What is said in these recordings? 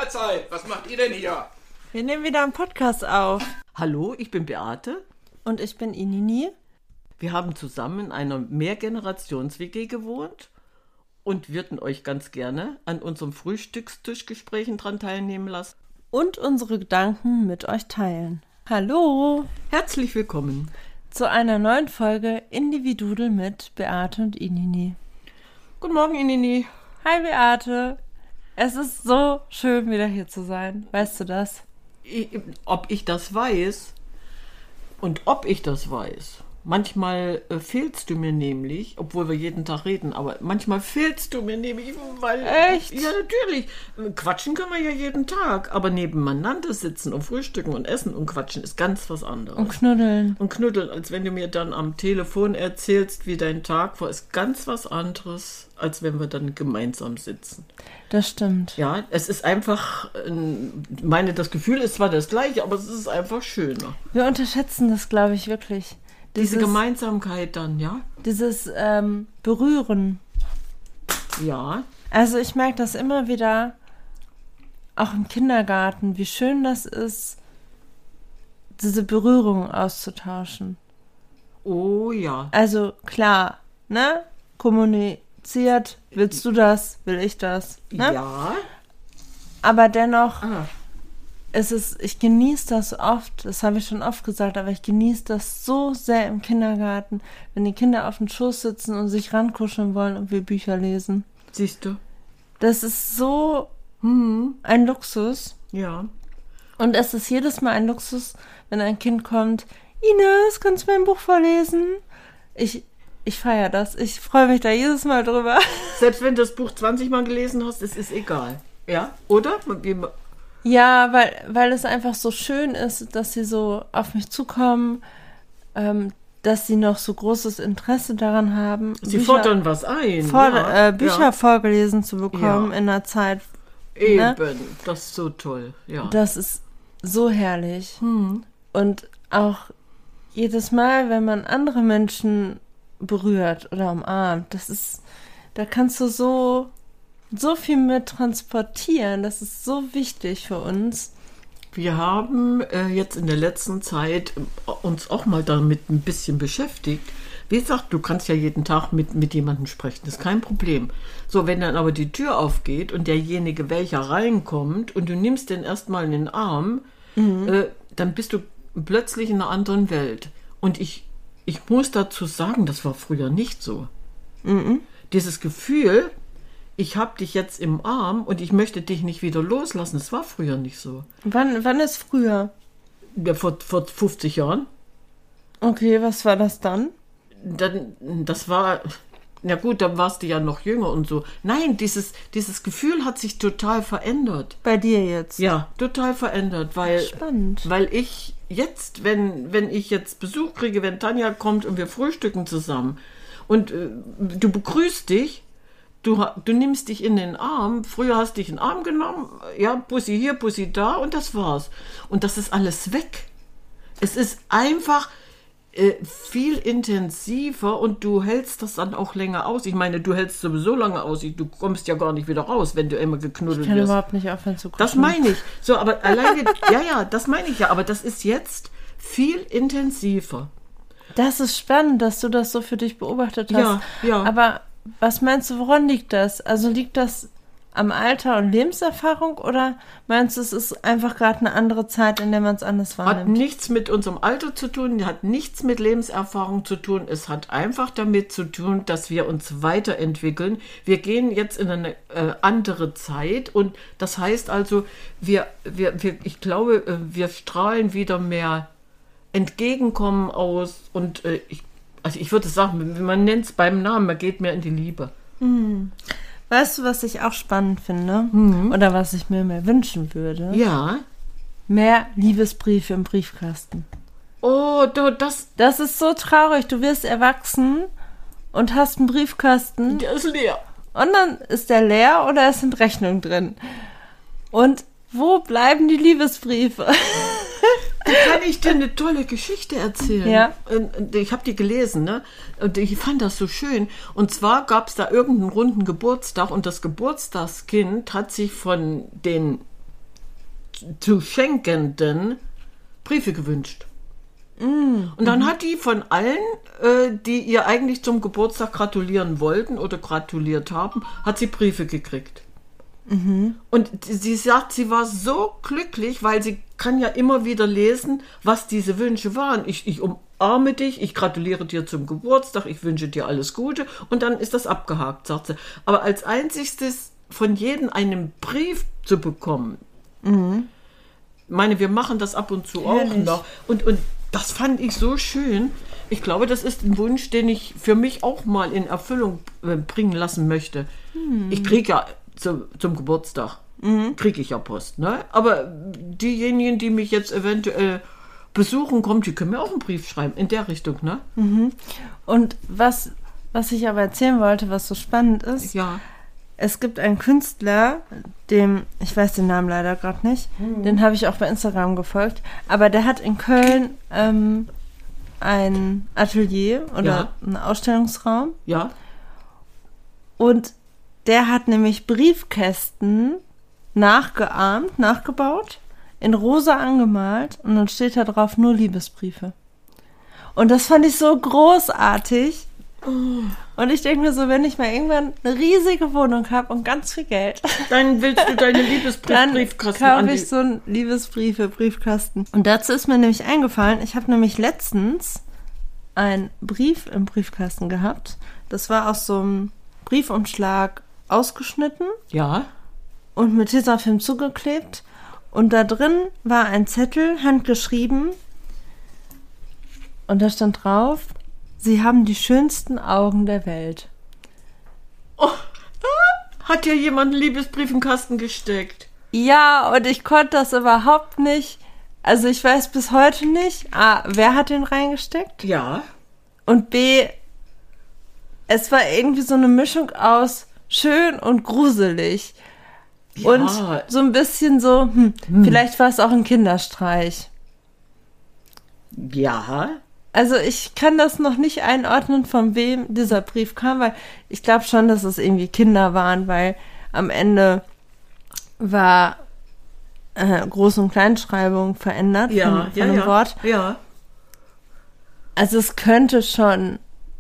Mahlzeit! Was macht ihr denn hier? Wir nehmen wieder einen Podcast auf. Hallo, ich bin Beate. Und ich bin Inini. Wir haben zusammen in einer Mehrgenerations-WG gewohnt und würden euch ganz gerne an unserem Frühstückstischgesprächen dran teilnehmen lassen. Und unsere Gedanken mit euch teilen. Hallo! Herzlich willkommen zu einer neuen Folge Individudel mit Beate und Inini. Guten Morgen, Inini. Hi, Beate. Es ist so schön, wieder hier zu sein. Weißt du das? Ob ich das weiß. Manchmal fehlst du mir nämlich, obwohl wir jeden Tag reden, aber manchmal fehlst du mir nämlich, weil... Echt? Ja, natürlich. Quatschen können wir ja jeden Tag, aber nebeneinander sitzen und frühstücken und essen und quatschen ist ganz was anderes. Und knuddeln. Und knuddeln, als wenn du mir dann am Telefon erzählst, wie dein Tag war, ist ganz was anderes, als wenn wir dann gemeinsam sitzen. Das stimmt. Ja, es ist einfach, das Gefühl ist zwar das gleiche, aber es ist einfach schöner. Wir unterschätzen das, glaube ich, wirklich. Diese Gemeinsamkeit dann, ja? Dieses Berühren. Ja. Also ich merke das immer wieder, auch im Kindergarten, wie schön das ist, diese Berührung auszutauschen. Oh ja. Also klar, ne? Kommuniziert, willst du das, will ich das, ne? Ja. Aber dennoch... ich genieße das oft, das habe ich schon oft gesagt, aber ich genieße das so sehr im Kindergarten, wenn die Kinder auf dem Schoß sitzen und sich rankuscheln wollen und wir Bücher lesen. Siehst du? Das ist so ein Luxus. Ja. Und es ist jedes Mal ein Luxus, wenn ein Kind kommt, Ines, kannst du mir ein Buch vorlesen? Ich feiere das, ich freue mich da jedes Mal drüber. Selbst wenn du das Buch 20 Mal gelesen hast, es ist egal. Ja, oder? Ja, weil es einfach so schön ist, dass sie so auf mich zukommen, dass sie noch so großes Interesse daran haben. Sie fordern was ein. Bücher vorgelesen zu bekommen in einer Zeit. Eben, ne? Das ist so toll. Ja. Das ist so herrlich. Und auch jedes Mal, wenn man andere Menschen berührt oder umarmt, da kannst du so viel mit transportieren. Das ist so wichtig für uns. Wir haben jetzt in der letzten Zeit uns auch mal damit ein bisschen beschäftigt. Wie gesagt, du kannst ja jeden Tag mit jemandem sprechen, das ist kein Problem. So, wenn dann aber die Tür aufgeht und derjenige, welcher reinkommt und du nimmst den erstmal in den Arm, dann bist du plötzlich in einer anderen Welt. Und ich muss dazu sagen, das war früher nicht so. Dieses Gefühl, ich habe dich jetzt im Arm und ich möchte dich nicht wieder loslassen. Das war früher nicht so. Wann ist früher? Ja, vor 50 Jahren. Okay, was war das dann? Das war, na gut, da warst du ja noch jünger und so. Nein, dieses Gefühl hat sich total verändert. Bei dir jetzt? Ja, total verändert, weil... Spannend. Weil ich jetzt, wenn ich jetzt Besuch kriege, wenn Tanja kommt und wir frühstücken zusammen und du begrüßt dich, Du nimmst dich in den Arm, früher hast du dich in den Arm genommen, ja, Bussi hier, Bussi da und das war's. Und das ist alles weg. Es ist einfach viel intensiver und du hältst das dann auch länger aus. Ich meine, du hältst sowieso lange aus, du kommst ja gar nicht wieder raus, wenn du immer geknuddelt wirst. Ich kann überhaupt nicht aufhören zu kuscheln. Das meine ich. So, aber alleine, ja, das meine ich ja, aber das ist jetzt viel intensiver. Das ist spannend, dass du das so für dich beobachtet hast. Ja. Aber was meinst du, woran liegt das? Also liegt das am Alter und Lebenserfahrung oder meinst du, es ist einfach gerade eine andere Zeit, in der man es anders wahrnimmt? Hat nichts mit unserem Alter zu tun, hat nichts mit Lebenserfahrung zu tun. Es hat einfach damit zu tun, dass wir uns weiterentwickeln. Wir gehen jetzt in eine andere Zeit und das heißt also, ich glaube, wir strahlen wieder mehr Entgegenkommen aus und ich würde sagen, man nennt es beim Namen, man geht mehr in die Liebe. Weißt du, was ich auch spannend finde? Oder was ich mir mehr wünschen würde? Ja. Mehr Liebesbriefe im Briefkasten. Oh, das ist so traurig. Du wirst erwachsen und hast einen Briefkasten. Der ist leer. Und dann ist der leer oder es sind Rechnungen drin. Und wo bleiben die Liebesbriefe? Da kann ich dir eine tolle Geschichte erzählen. Ja. Ich habe die gelesen, ne? Und ich fand das so schön. Und zwar gab es da irgendeinen runden Geburtstag und das Geburtstagskind hat sich von den zu Schenkenden Briefe gewünscht. Und dann hat die von allen, die ihr eigentlich zum Geburtstag gratulieren wollten oder gratuliert haben, hat sie Briefe gekriegt. Und sie sagt, sie war so glücklich, weil sie kann ja immer wieder lesen, was diese Wünsche waren. Ich umarme dich, ich gratuliere dir zum Geburtstag, ich wünsche dir alles Gute und dann ist das abgehakt, sagt sie. Aber als einziges von jedem einen Brief zu bekommen, meine, wir machen das ab und zu auch noch und das fand ich so schön. Ich glaube, das ist ein Wunsch, den ich für mich auch mal in Erfüllung bringen lassen möchte. Ich kriege ja zum Geburtstag, kriege ich ja Post. Ne? Aber diejenigen, die mich jetzt eventuell besuchen kommen, die können mir auch einen Brief schreiben, in der Richtung. Ne? Und was ich aber erzählen wollte, was so spannend ist, es gibt einen Künstler, ich weiß den Namen leider gerade nicht, den habe ich auch bei Instagram gefolgt, aber der hat in Köln ein Atelier oder einen Ausstellungsraum. Ja. Und der hat nämlich Briefkästen nachgebaut, in rosa angemalt und dann steht da drauf nur Liebesbriefe. Und das fand ich so großartig. Und ich denke mir so, wenn ich mal irgendwann eine riesige Wohnung habe und ganz viel Geld, dann willst du deine Liebesbriefkasten dann kaufe ich so einen Briefkasten. Und dazu ist mir nämlich eingefallen, ich habe nämlich letztens einen Brief im Briefkasten gehabt. Das war aus so einem Briefumschlag ausgeschnitten. Ja. Und mit Tesafilm zugeklebt. Und da drin war ein Zettel, handgeschrieben. Und da stand drauf: Sie haben die schönsten Augen der Welt. Oh, hat ja jemand einen Liebesbrief im Kasten gesteckt? Ja, und ich konnte das überhaupt nicht. Also ich weiß bis heute nicht, A, wer hat den reingesteckt? Ja. Und B, es war irgendwie so eine Mischung aus schön und gruselig. Ja. Und so ein bisschen so, vielleicht war es auch ein Kinderstreich. Ja. Also ich kann das noch nicht einordnen, von wem dieser Brief kam, weil ich glaube schon, dass es irgendwie Kinder waren, weil am Ende war Groß- und Kleinschreibung verändert von einem Wort. Ja. Also es könnte schon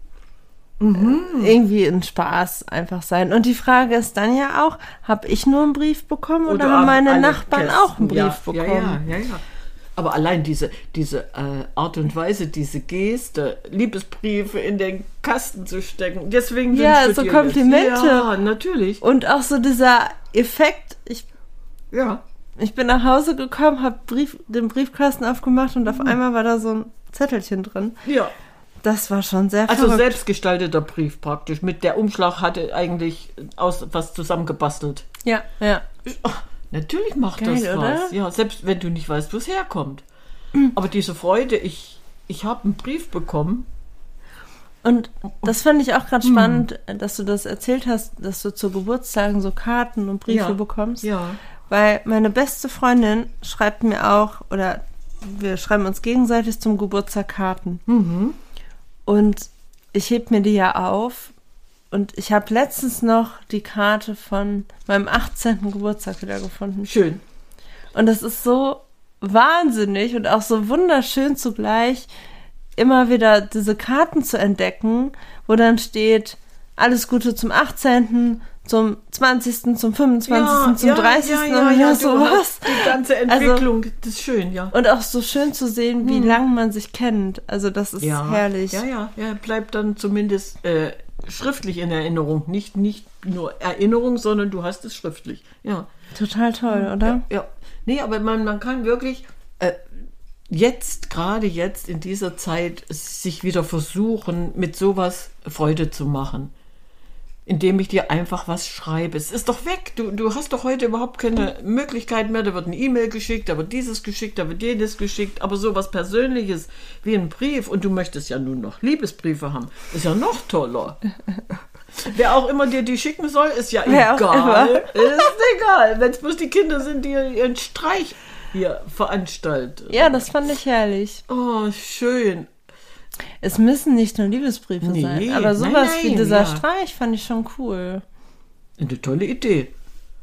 irgendwie ein Spaß einfach sein. Und die Frage ist dann ja auch, habe ich nur einen Brief bekommen oder haben meine Nachbarn Kästen auch einen Brief bekommen? Ja. Aber allein diese Art und Weise, diese Geste, Liebesbriefe in den Kasten zu stecken, deswegen ja, so Komplimente. Ja, natürlich. Und auch so dieser Effekt, ich bin nach Hause gekommen, habe den Briefkasten aufgemacht und auf einmal war da so ein Zettelchen drin. Ja. Das war schon sehr verrückt. Also selbstgestalteter Brief praktisch. Mit der Umschlag hatte eigentlich was zusammengebastelt. Ja. Oh, natürlich macht geil, das oder? was. Ja, selbst wenn du nicht weißt, wo es herkommt. Aber diese Freude, ich habe einen Brief bekommen. Und das fand ich auch gerade spannend, dass du das erzählt hast, dass du zu Geburtstagen so Karten und Briefe bekommst. Ja. Weil meine beste Freundin schreibt mir auch, oder wir schreiben uns gegenseitig zum Geburtstag Karten. Und ich heb mir die ja auf. Und ich habe letztens noch die Karte von meinem 18. Geburtstag wieder gefunden. Schön. Und das ist so wahnsinnig und auch so wunderschön zugleich, immer wieder diese Karten zu entdecken, wo dann steht, alles Gute zum 18., zum 20., zum 25., zum 30. Ja, sowas. Die ganze Entwicklung, das ist schön, ja. Und auch so schön zu sehen, wie lange man sich kennt. Also das ist herrlich. Ja, bleibt dann zumindest schriftlich in Erinnerung. Nicht nur Erinnerung, sondern du hast es schriftlich. Ja. Total toll, oder? Ja. Nee, aber man kann wirklich gerade jetzt in dieser Zeit sich wieder versuchen, mit sowas Freude zu machen. Indem ich dir einfach was schreibe. Es ist doch weg. Du hast doch heute überhaupt keine Möglichkeit mehr. Da wird eine E-Mail geschickt, da wird dieses geschickt, da wird jenes geschickt. Aber so was Persönliches wie ein Brief, und du möchtest ja nun noch Liebesbriefe haben, ist ja noch toller. Wer auch immer dir die schicken soll, ist ja egal. Ist egal. Wenn es bloß die Kinder sind, die ihren Streich hier veranstalten. Ja, das fand ich herrlich. Oh, schön. Es müssen nicht nur Liebesbriefe sein, aber sowas wie dieser Streich fand ich schon cool. Eine tolle Idee.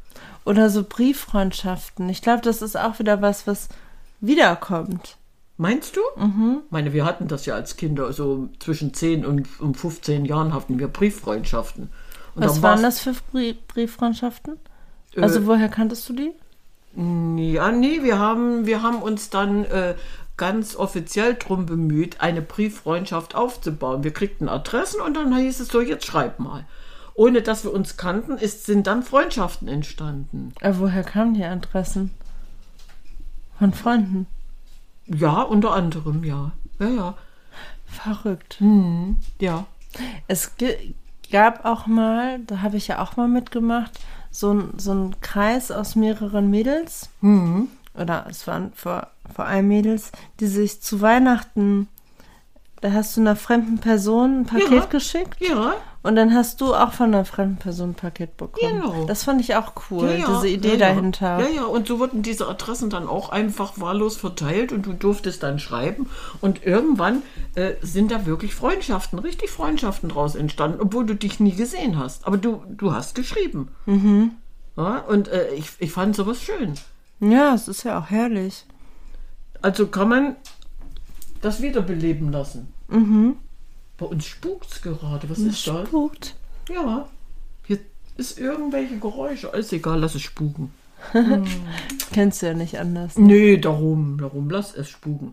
Oder so Brieffreundschaften. Ich glaube, das ist auch wieder was wiederkommt. Meinst du? Ich meine, wir hatten das ja als Kinder, so zwischen 10 und 15 Jahren hatten wir Brieffreundschaften. Und Was waren das für Brieffreundschaften? Also woher kanntest du die? Ja, nee, wir haben uns dann ganz offiziell drum bemüht, eine Brieffreundschaft aufzubauen. Wir kriegten Adressen und dann hieß es so, jetzt schreib mal. Ohne dass wir uns kannten, sind dann Freundschaften entstanden. Woher kamen die Adressen? Von Freunden? Ja, unter anderem, ja. Ja. Verrückt. Ja. Es gab auch mal, da habe ich ja auch mal mitgemacht, so ein Kreis aus mehreren Mädels. Oder es waren vor allem Mädels, die sich zu Weihnachten, da hast du einer fremden Person ein Paket geschickt. Ja. Und dann hast du auch von einer fremden Person ein Paket bekommen. Genau. Das fand ich auch cool, diese Idee dahinter. Ja, und so wurden diese Adressen dann auch einfach wahllos verteilt und du durftest dann schreiben. Und irgendwann sind da wirklich richtig Freundschaften draus entstanden, obwohl du dich nie gesehen hast. Aber du hast geschrieben. Ja, und ich fand sowas schön. Ja, es ist ja auch herrlich. Also kann man das wiederbeleben lassen. Bei uns spukt's gerade. Was ist das? Spukt. Ja. Hier ist irgendwelche Geräusche. Ist egal, lass es spuken. Kennst du ja nicht anders. Nee, darum. Lass es spuken.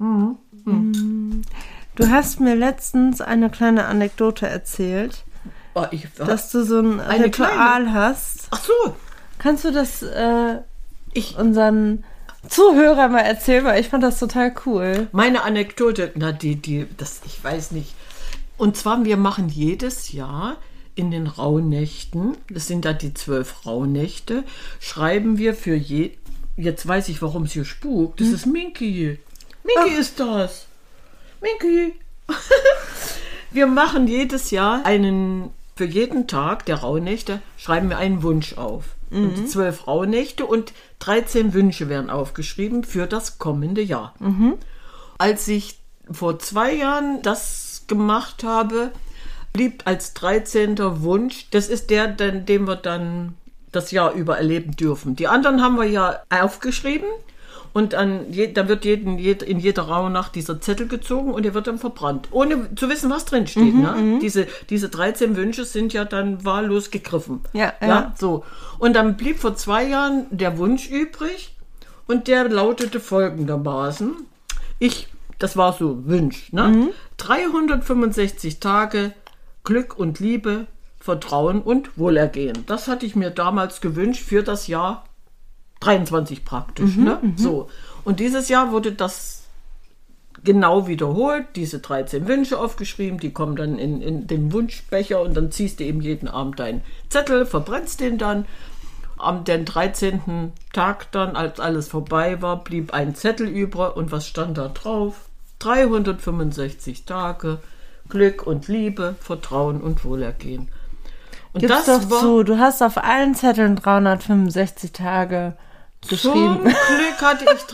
Du hast mir letztens eine kleine Anekdote erzählt, dass du so ein Ritual hast. Ach so. Kannst du das unseren Zuhörern mal erzählen? Weil ich fand das total cool. Meine Anekdote, ich weiß nicht. Und zwar, wir machen jedes Jahr in den Rauhnächten, das sind da die 12 Rauhnächte, schreiben wir für jetzt weiß ich, warum es hier spukt. Das ist Minky. Minky ist das. Minky. Wir machen jedes Jahr für jeden Tag der Rauhnächte, schreiben wir einen Wunsch auf. Und die 12 Rauhnächte und 13 Wünsche werden aufgeschrieben für das kommende Jahr. Als ich vor 2 Jahren das gemacht habe, blieb als 13. Wunsch, das ist der, den wir dann das Jahr über erleben dürfen. Die anderen haben wir ja aufgeschrieben und da wird in jeder Rauhnacht dieser Zettel gezogen und der wird dann verbrannt, ohne zu wissen, was drin steht. Diese 13 Wünsche sind ja dann wahllos gegriffen. Ja, so. Und dann blieb vor 2 Jahren der Wunsch übrig und der lautete folgendermaßen. Das war so Wunsch, 365 Tage Glück und Liebe, Vertrauen und Wohlergehen. Das hatte ich mir damals gewünscht für das Jahr 23 praktisch. So. Und dieses Jahr wurde das genau wiederholt, diese 13 Wünsche aufgeschrieben, die kommen dann in den Wunschbecher und dann ziehst du eben jeden Abend deinen Zettel, verbrennst den dann. Am den 13. Tag dann, als alles vorbei war, blieb ein Zettel übrig und was stand da drauf? 365 Tage, Glück und Liebe, Vertrauen und Wohlergehen. Und Gib's doch zu, du hast auf allen Zetteln 365 Tage geschrieben. Zum Glück hatte ich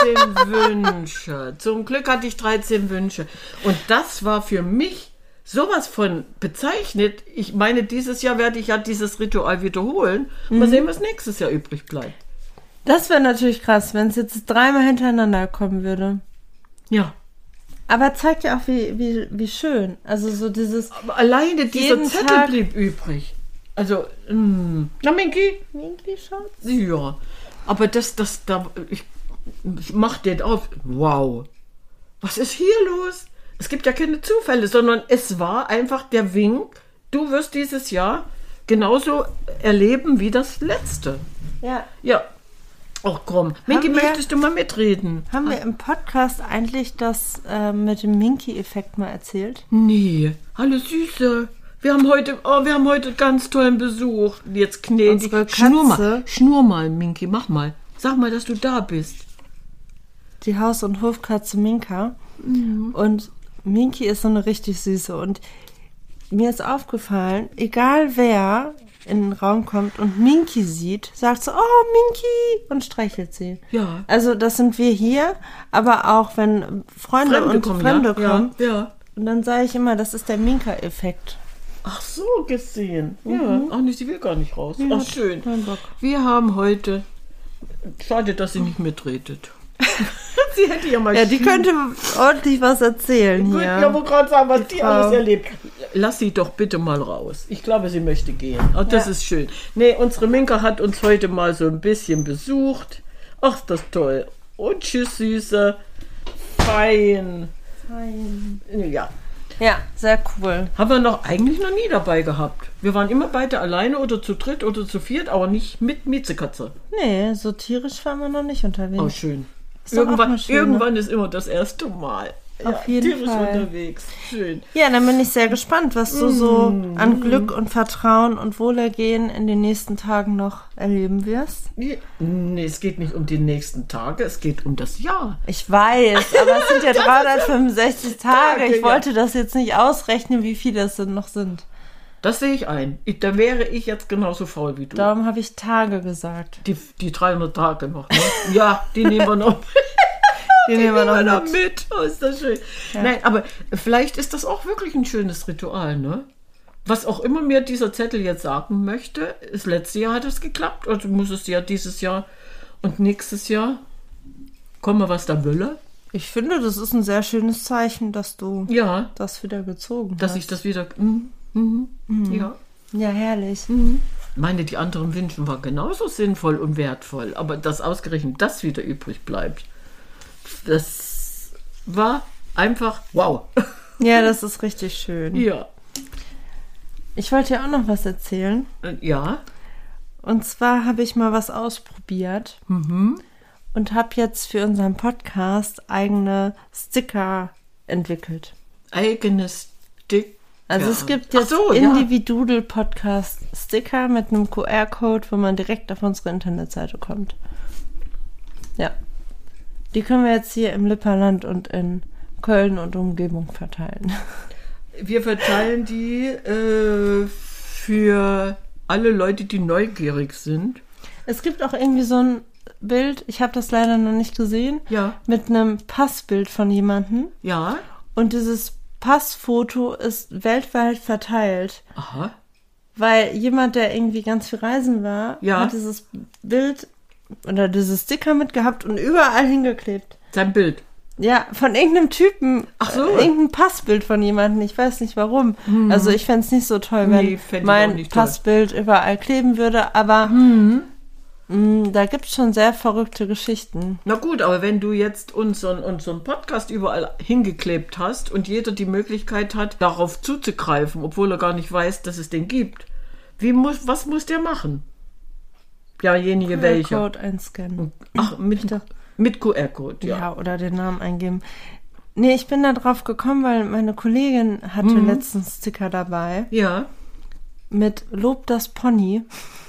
13 Wünsche. Und das war für mich sowas von bezeichnet. Ich meine, dieses Jahr werde ich ja dieses Ritual wiederholen. Mal sehen, was nächstes Jahr übrig bleibt. Das wäre natürlich krass, wenn es jetzt 3-mal hintereinander kommen würde. Ja. Aber zeigt ja auch, wie schön. Also so dieses... Aber alleine dieser Zettel blieb übrig. Also, na Minky? Minky, Schatz? Ja. Aber ich mach den auf. Wow. Was ist hier los? Es gibt ja keine Zufälle, sondern es war einfach der Wink. Du wirst dieses Jahr genauso erleben wie das letzte. Ja. Ja. Ach komm, Minky, möchtest du mal mitreden? Haben wir im Podcast eigentlich das mit dem Minky-Effekt mal erzählt? Nee. Hallo Süße. Wir haben heute ganz tollen Besuch. Jetzt knädig. Schnur mal, Minky, mach mal. Sag mal, dass du da bist. Die Haus- und Hofkatze Minka. Und Minky ist so eine richtig süße. Und mir ist aufgefallen, egal wer in den Raum kommt und Minky sieht, sagt so, oh, Minky, und streichelt sie. Ja. Also das sind wir hier, aber auch wenn Freunde kommen. Ja. Und dann sage ich immer, das ist der Minka-Effekt. Ach so, gesehen. Ja, ach nicht, sie will gar nicht raus. Ja, Ach schön. keinen Bock. Wir haben heute, schade, dass sie nicht mitredet. Sie hätte ja mal Ja, die könnte ordentlich was erzählen Gut, hier. ja, wo gerade sagen, was die Frau. alles erlebt. Lass sie doch bitte mal raus. Ich glaube, sie möchte gehen. Ach, das ist schön. Nee, unsere Minka hat uns heute mal so ein bisschen besucht. Ach, das ist toll. Und tschüss, Süße. Fein. Ja. Ja, sehr cool. Haben wir eigentlich noch nie dabei gehabt. Wir waren immer beide alleine oder zu dritt oder zu viert, aber nicht mit Miezekatze. Nee, so tierisch waren wir noch nicht unterwegs. Oh, schön. Ist doch auch mal schön, ne? Irgendwann ist immer das erste Mal. Auf jeden tierisch Fall. unterwegs. Schön. Ja, dann bin ich sehr gespannt, was du so an Glück und Vertrauen und Wohlergehen in den nächsten Tagen noch erleben wirst. Nee, es geht nicht um die nächsten Tage, es geht um das Jahr. Ich weiß, aber es sind ja 365 Tage. Ich ja. wollte das jetzt nicht ausrechnen, wie viele es noch sind. Das sehe ich ein. Da wäre ich jetzt genauso faul wie du. Darum habe ich Tage gesagt. Die 300 Tage noch, ne? Ja, die nehmen wir noch. Die nehmen wir noch mit. mit. Oh, ist das schön. Ja. Nein, aber vielleicht ist das auch wirklich ein schönes Ritual, ne? Was auch immer mir dieser Zettel jetzt sagen möchte, das letzte Jahr hat es geklappt, also muss es ja dieses Jahr und nächstes Jahr kommen, was da wolle. Ich finde, das ist ein sehr schönes Zeichen, dass du Ja, das wieder gezogen dass hast. ich das wieder... Ja. Ja, herrlich. Meine, die anderen Wünsche waren genauso sinnvoll und wertvoll, aber dass ausgerechnet das wieder übrig bleibt, das war einfach wow. Ja, das ist richtig schön. Ja. Ich wollte ja auch noch was erzählen. Ja. Und zwar habe ich mal was ausprobiert und habe jetzt für unseren Podcast eigene Sticker entwickelt. Eigenes Stick. Also es gibt jetzt Individual Podcast Sticker mit einem QR-Code, wo man direkt auf unsere Internetseite kommt. Ja. Die können wir jetzt hier im Lipperland und in Köln und Umgebung verteilen. Wir verteilen die für alle Leute, die neugierig sind. Es gibt auch irgendwie so ein Bild, ich habe das leider noch nicht gesehen, Ja. mit einem Passbild von jemandem. Ja. Und dieses Passfoto ist weltweit verteilt. Aha. Weil jemand, der irgendwie ganz viel reisen war, Ja. hat dieses Bild oder dieses Sticker mitgehabt und überall hingeklebt. Sein Bild. Ja, von irgendeinem Typen. Ach so. Irgendein Passbild von jemandem. Ich weiß nicht warum. Also ich fände es nicht so toll, wenn Nee, fänd ich auch mein nicht toll. Passbild überall kleben würde. Aber da gibt es schon sehr verrückte Geschichten. Na gut, aber wenn du jetzt unseren Podcast überall hingeklebt hast und jeder die Möglichkeit hat, darauf zuzugreifen, obwohl er gar nicht weiß, dass es den gibt, was muss der machen? Ja, jenige welcher. QR-Code einscannen. Ach, mit QR-Code, ja. Ja, oder den Namen eingeben. Nee, ich bin da drauf gekommen, weil meine Kollegin hatte letztens Sticker dabei Ja. mit Lob das Pony.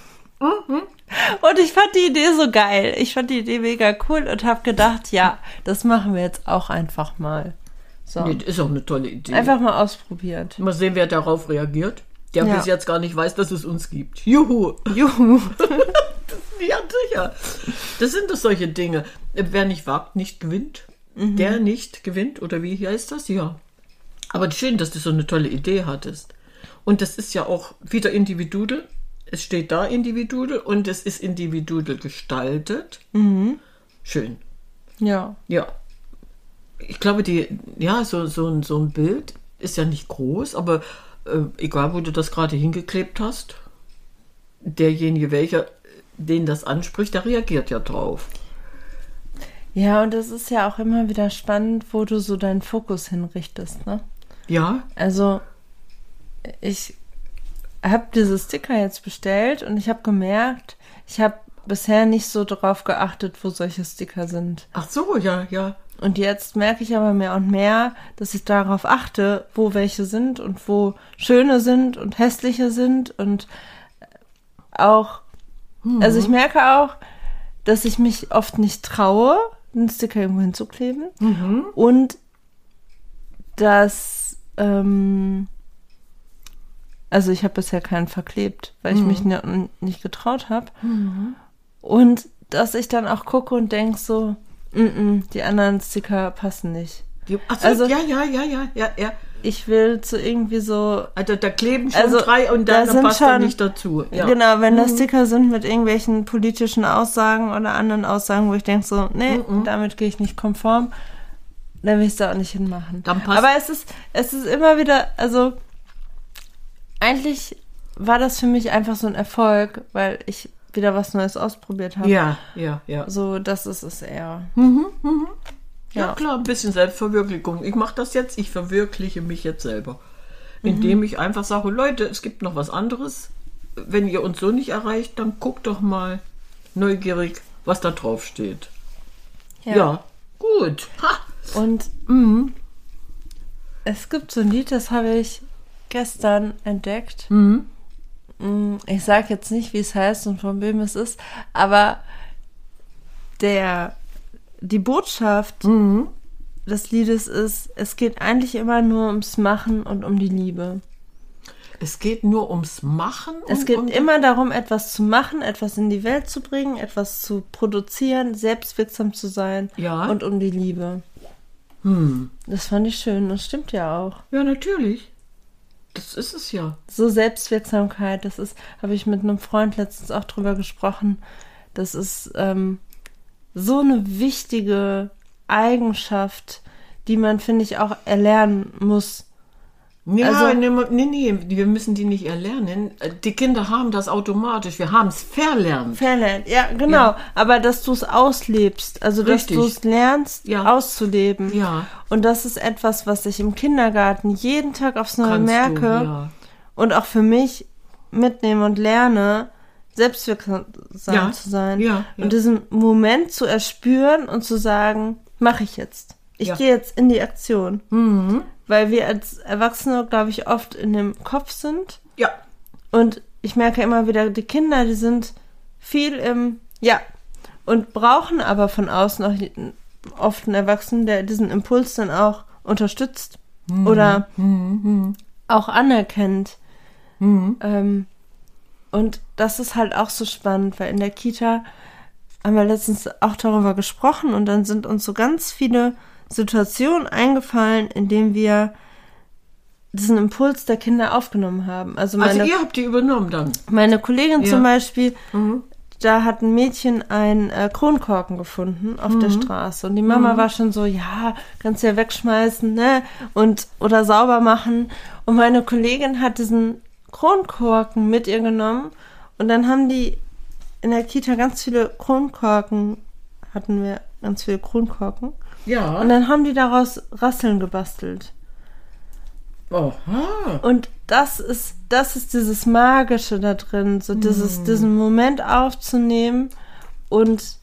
Und ich fand die Idee so geil. Ich fand die Idee mega cool und habe gedacht, ja, das machen wir jetzt auch einfach mal. So. Nee, das ist auch eine tolle Idee. Einfach mal ausprobiert. Mal sehen, wer darauf reagiert. Der Ja. bis jetzt gar nicht weiß, dass es uns gibt. Juhu. Juhu. Ja, sicher. Das sind doch solche Dinge. Wer nicht wagt, nicht gewinnt. Der nicht gewinnt. Oder wie heißt das? Ja. Aber schön, dass du so eine tolle Idee hattest. Und das ist ja auch wieder individuell. Es steht da individuell und es ist individuell gestaltet. Schön. Ja. Ja. Ich glaube, so ein Bild ist ja nicht groß, aber egal, wo du das gerade hingeklebt hast, derjenige, den das anspricht, der reagiert ja drauf. Ja, und es ist ja auch immer wieder spannend, wo du so deinen Fokus hinrichtest, ne? Ja? Also, ich habe diese Sticker jetzt bestellt und ich habe gemerkt, ich habe bisher nicht so darauf geachtet, wo solche Sticker sind. Ach so, ja. Und jetzt merke ich aber mehr und mehr, dass ich darauf achte, wo welche sind und wo schöne sind und hässliche sind und auch, also ich merke auch, dass ich mich oft nicht traue, einen Sticker irgendwo hinzukleben und dass, also ich habe bisher keinen verklebt, weil ich mich nicht getraut habe und dass ich dann auch gucke und denke so, die anderen Sticker passen nicht. Ach so, Also- ja. ich will zu irgendwie so... Also da kleben schon 3 und da passt dann nicht dazu. Ja. Genau, wenn das Sticker sind mit irgendwelchen politischen Aussagen oder anderen Aussagen, wo ich denke so, nee, damit gehe ich nicht konform, dann will ich es da auch nicht hinmachen. Dann passt. Aber es ist immer wieder, also eigentlich war das für mich einfach so ein Erfolg, weil ich wieder was Neues ausprobiert habe. Ja. So, das ist es eher. Ja, klar, ein bisschen Selbstverwirklichung. Ich mache das jetzt, ich verwirkliche mich jetzt selber. Indem ich einfach sage, Leute, es gibt noch was anderes. Wenn ihr uns so nicht erreicht, dann guckt doch mal neugierig, was da drauf steht. Ja, gut. Ha. Und es gibt so ein Lied, das habe ich gestern entdeckt. Ich sage jetzt nicht, wie es heißt und von wem es ist, aber die Botschaft des Liedes ist, es geht eigentlich immer nur ums Machen und um die Liebe. Es geht nur ums Machen? Es geht immer darum, etwas zu machen, etwas in die Welt zu bringen, etwas zu produzieren, selbstwirksam zu sein und um die Liebe. Das fand ich schön, das stimmt ja auch. Ja, natürlich. Das ist es ja. So Selbstwirksamkeit, habe ich mit einem Freund letztens auch drüber gesprochen, das ist so eine wichtige Eigenschaft, die man, finde ich, auch erlernen muss. Ja, also, nee, wir müssen die nicht erlernen. Die Kinder haben das automatisch. Wir haben es verlernt. Ja, genau. Ja. Aber dass du es auslebst, also dass du es lernst, auszuleben. Ja. Und das ist etwas, was ich im Kindergarten jeden Tag aufs Neue merke und auch für mich mitnehme und lerne, selbstwirksam zu sein. Ja. Und diesen Moment zu erspüren und zu sagen, mache ich jetzt. Ich gehe jetzt in die Aktion. Weil wir als Erwachsene, glaube ich, oft in dem Kopf sind. Ja. Und ich merke immer wieder, die Kinder, die sind viel im und brauchen aber von außen auch oft einen Erwachsenen, der diesen Impuls dann auch unterstützt oder auch anerkennt. Und das ist halt auch so spannend, weil in der Kita haben wir letztens auch darüber gesprochen und dann sind uns so ganz viele Situationen eingefallen, in denen wir diesen Impuls der Kinder aufgenommen haben. Also ihr habt die übernommen dann? Meine Kollegin zum Beispiel, da hat ein Mädchen einen Kronkorken gefunden auf der Straße und die Mama war schon so, kannst du ja wegschmeißen, ne? Oder sauber machen. Und meine Kollegin hat diesen Kronkorken mit ihr genommen und dann haben die in der Kita hatten wir ganz viele Kronkorken. Ja. Und dann haben die daraus Rasseln gebastelt. Oha. Und das ist dieses Magische da drin, so diesen Moment aufzunehmen und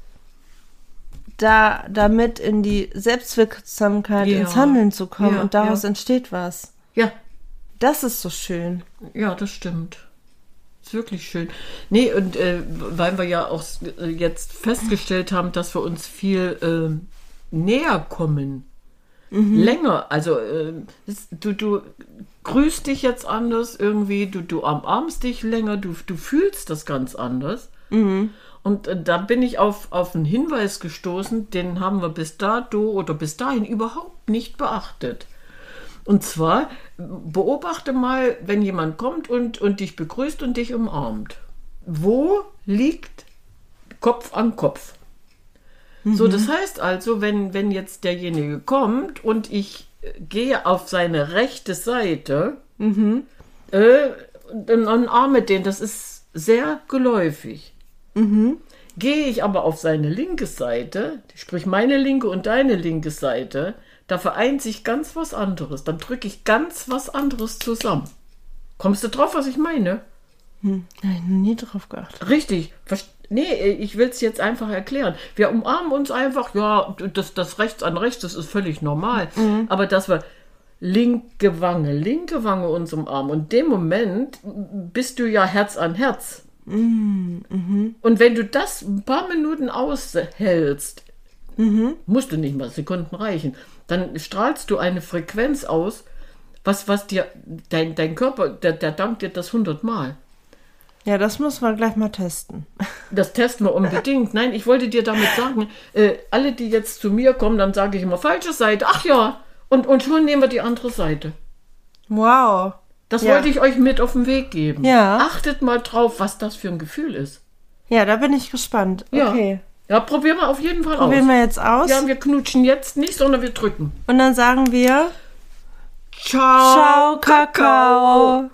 damit in die Selbstwirksamkeit, ins Handeln zu kommen und daraus entsteht was. Ja. Das ist so schön. Ja, das stimmt. Ist wirklich schön. Nee, und weil wir ja auch jetzt festgestellt haben, dass wir uns viel näher kommen. Länger. Also du grüßt dich jetzt anders irgendwie, du umarmst dich länger, du fühlst das ganz anders. Und da bin ich auf einen Hinweis gestoßen, den haben wir bis dahin überhaupt nicht beachtet. Und zwar, beobachte mal, wenn jemand kommt und dich begrüßt und dich umarmt. Wo liegt Kopf an Kopf? So, das heißt also, wenn jetzt derjenige kommt und ich gehe auf seine rechte Seite und umarme den, das ist sehr geläufig. Gehe ich aber auf seine linke Seite, sprich meine linke und deine linke Seite, da vereint sich ganz was anderes. Dann drücke ich ganz was anderes zusammen. Kommst du drauf, was ich meine? Nein, nie drauf geachtet. Richtig. Nee, ich will es jetzt einfach erklären. Wir umarmen uns einfach, das rechts an rechts, das ist völlig normal. Aber dass wir linke Wange uns umarmen. Und in dem Moment bist du ja Herz an Herz. Und wenn du das ein paar Minuten aushältst, musst du nicht mal Sekunden reichen, dann strahlst du eine Frequenz aus, was dir, dein Körper, der dankt dir das 100-mal. Ja, das muss man gleich mal testen. Das testen wir unbedingt. Nein, ich wollte dir damit sagen, alle, die jetzt zu mir kommen, dann sage ich immer, falsche Seite. Ach ja, und schon nehmen wir die andere Seite. Wow. Das Ja. wollte ich euch mit auf den Weg geben. Ja. Achtet mal drauf, was das für ein Gefühl ist. Ja, da bin ich gespannt. Ja. Okay. Ja, probieren wir auf jeden Fall Probieren aus. wir jetzt aus. Ja, wir knutschen jetzt nicht, sondern wir drücken. Und dann sagen wir Ciao, Ciao, Kakao.